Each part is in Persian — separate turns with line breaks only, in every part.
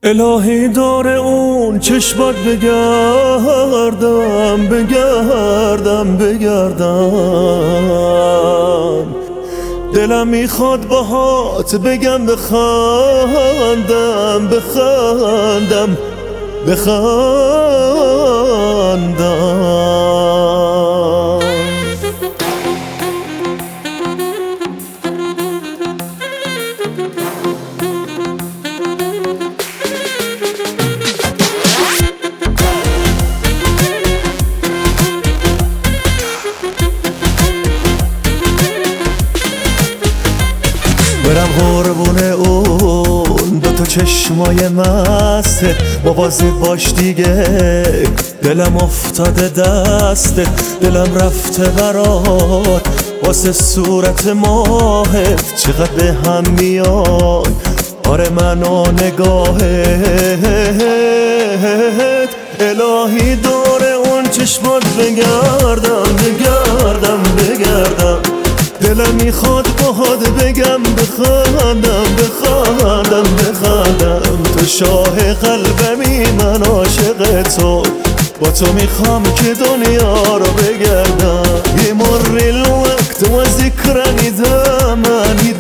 الهی دور اون چشمات بگردم دلم میخواد باهات بگم بخندم برم قربونه اون دوتا چشمای مسته، مواظب باش دیگه دلم افتاده دسته، دلم رفته برات واسه صورت ماهت، چقدر به هم میای آره من و نگاهت. الهی دور اون چشمات بگردم دلم میخواد باهات بگم بخندم تو شاه قلبمی، من عاشق تو، با تو میخوام که دنیا رو بگردم. يمر الوقت وذكرى ندامة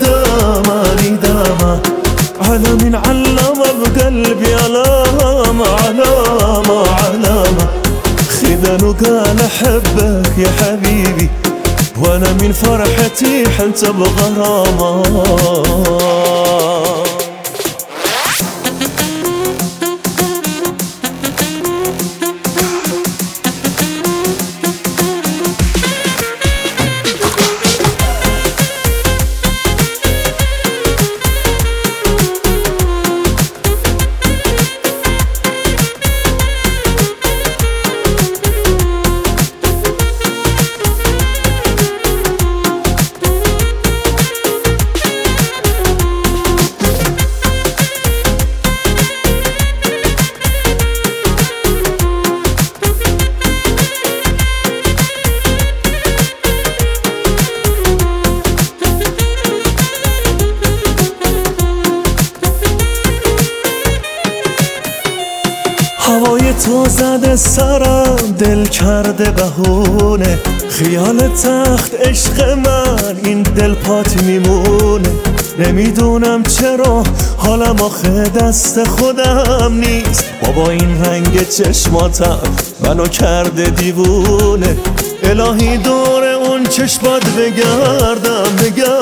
على من علم بقلبي علامة خذا وقال احبك يا حبيبي، وانا من فرحتي حلت بغرامة. هوای تو زده سرم، دل کرده بهونه، خیال تخت عشق من این دل پات میمونه. نمیدونم چرا حالم آخه دست خودم نیست، بابا این رنگ چشماتم منو کرده دیوونه. الهی دور اون چشمات بگردم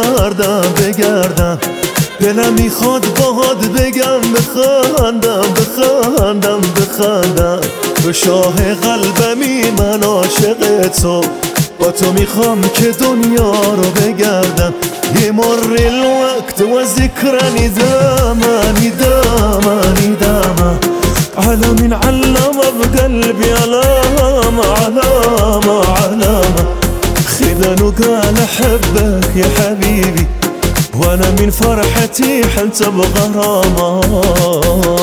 دلم میخواد باهات بگم بخندم تو شاه قلبمی، من عاشق تو، با تو میخوام که دنیا رو بگردم. يمر الوقت وذكرى ندامة على من علم بقلبي علامة خذا وقال احبك يا حبيبي، وانا من فرحتي حلت بغرامة.